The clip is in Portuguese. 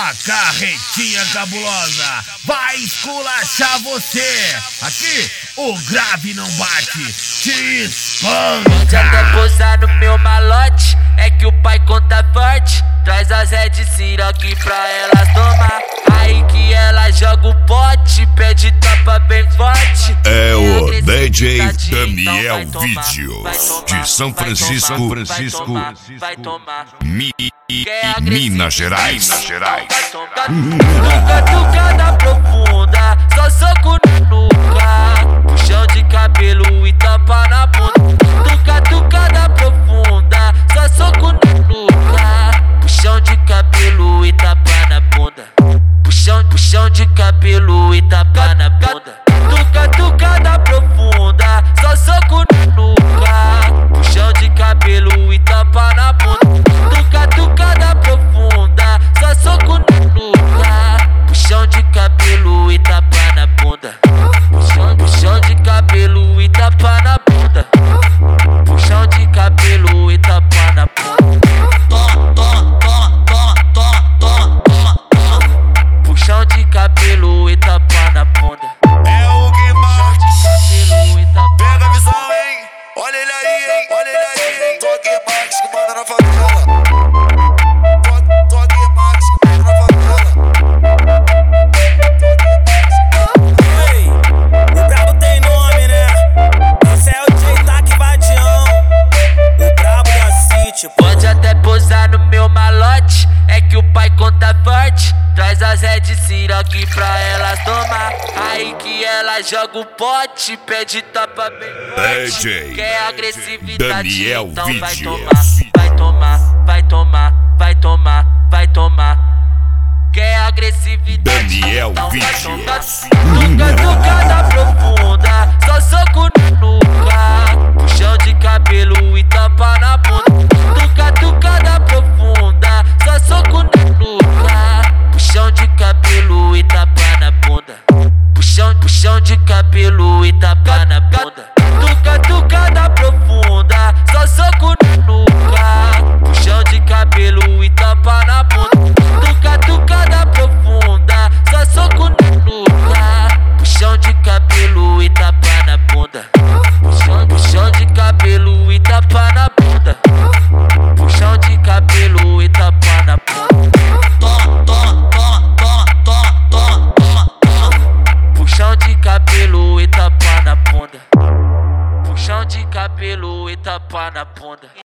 A carretinha cabulosa vai esculachar você. Aqui o grave não bate, te espanca. Pode até posar no meu malote, é que o pai conta forte. Traz as Red Siroc pra elas tomar. Aí que ela joga o pote, pede tapa bem forte. É o DJ Daniel Vídeos de São Francisco, vai tomar. Minas Gerais. Tucada profunda, só soco no nuca. Puxão de cabelo e tapa na bunda. Tucada profunda, só soco no nuca. Puxão de cabelo e tapa na bunda. Puxão de cabelo e tapa na bunda. Tucada profunda, só soco no nuca. Puxão de cabelo e tapa na bunda. Tucada profunda, só soco no nuca. Puxão de cabelo e tapa na bunda. Puxão de cabelo e tapa na bunda. Puxão de cabelo e tapa na bunda. Puxão de cabelo e tapa na bunda. É o Guimar, Cabelo e tapa. pega a visão, hein? Olha ele aí, hein? Olha ele aí, hein? Tô Guimar, que manda na favela. Tô Guimar, que manda na favela. Ei, o brabo tem nome, né? Esse é o J-Tac Vadião, o brabo da City. Pode até posar no meu malote, é que o pai conta forte. Traz as Red Siroc pra elas tomar. Aí que ela joga o pote, pede tapa bem forte. DJ Quer agressividade, Daniel então vai Vídeos. tomar. Vai tomar. Quer agressividade, Daniel então vai Vídeos. tomar. Tucada profunda, só soco no nuca. Puxão de cabelo e tapa na bunda. Tucada profunda, só soco no nuca. Puxão de cabelo e tapa na bunda. Puxão de cabelo e tapa na bunda. Tucada profunda, só soco no nuca. Puxão de cabelo e tapa na bunda. Tucada profunda, só soco no nuca. Puxão de cabelo e tapa na bunda. Puxão de cabelo e tapa na bunda. Puxão de cabelo e tapa na bunda. Puxão de cabelo e tapa na bunda. Puxão de cabelo e tapa na bunda.